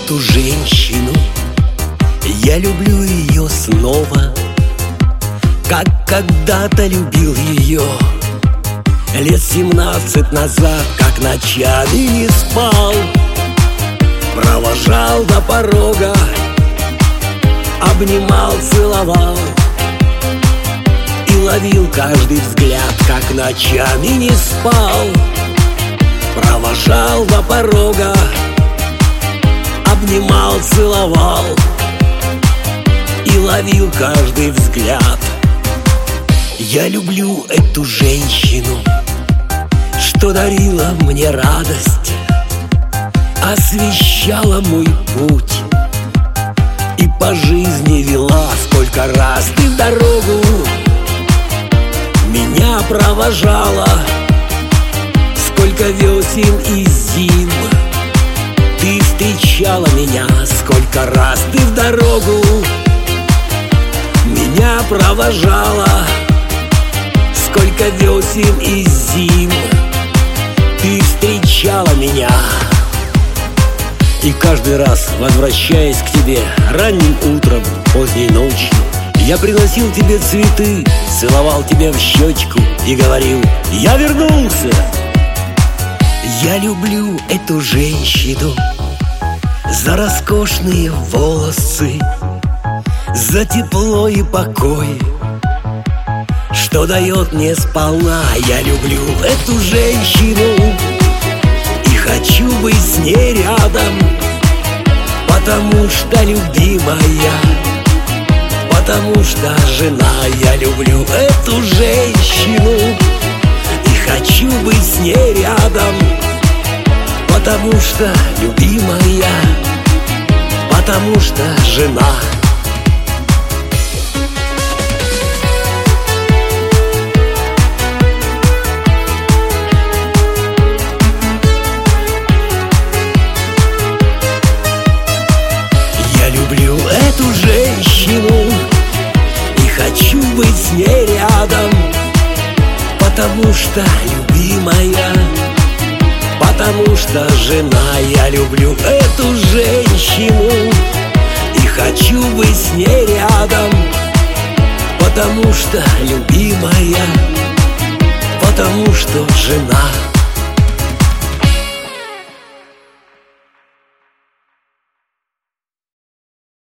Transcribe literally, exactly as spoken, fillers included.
эту женщину, я люблю ее снова, как когда-то любил ее лет семнадцать назад, как ночами не спал, провожал до порога, обнимал, целовал и ловил каждый взгляд, как ночами не спал, провожал до порога, обнимал, целовал и ловил каждый взгляд. Я люблю эту женщину, что дарила мне радость, освещала мой путь и по жизни вела. Сколько раз ты в дорогу меня провожала, сколько весен и зим ты встречала меня, сколько раз ты в дорогу меня провожала, сколько весен и зим ты встречала меня. И каждый раз, возвращаясь к тебе ранним утром, поздней ночью, я приносил тебе цветы, целовал тебя в щечку и говорил: я вернулся. Я люблю эту женщину за роскошные волосы, за тепло и покой, что дает мне сполна. Я люблю эту женщину и хочу быть с ней рядом, потому что любимая, потому что жена. Я люблю эту женщину и хочу быть с ней рядом, потому что любимая, потому что жена. Я люблю эту женщину и хочу быть с ней рядом, потому что любимая, потому что жена. Я люблю эту женщину и хочу быть с ней рядом, потому что любимая, потому что жена.